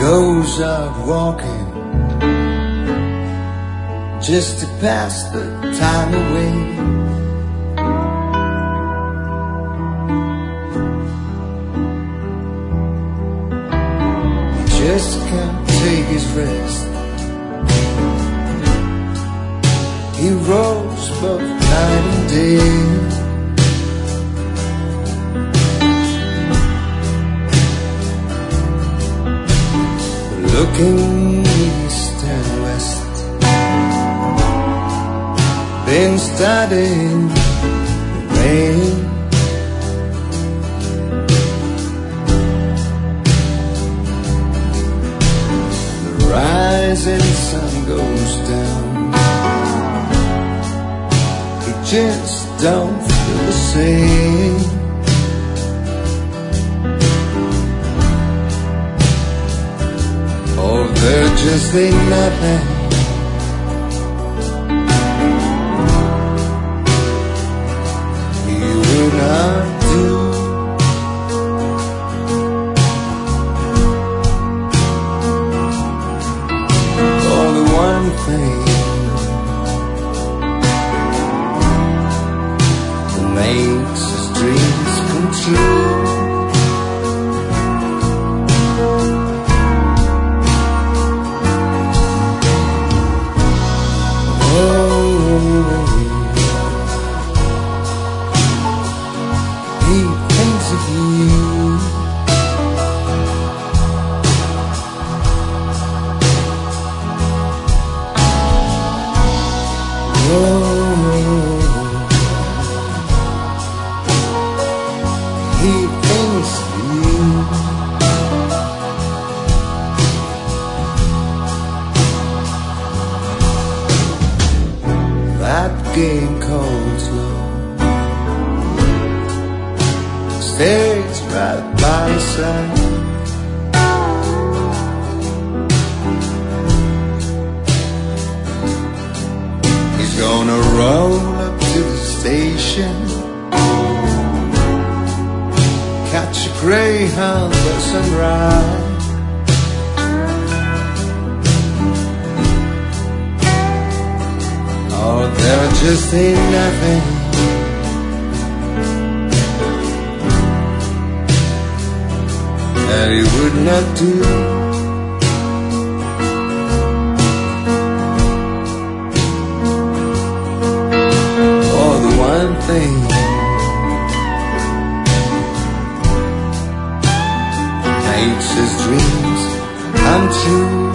goes out walking just to pass the time away. He just can't take his rest. He rows both night and day. Looking east and west, been studying the rain. The rising sun goes down. He just don't feel the same. Oh, there just ain't nothing he would not do. Oh, the one thing that makes his dreams come true. He thinks of you. He thinks of you. That game called love stays right by his side. He's gonna roll up to the station, catch a Greyhound by sunrise. Oh, there just ain't nothing that he would not do. Oh, the one thing makes his dreams come true.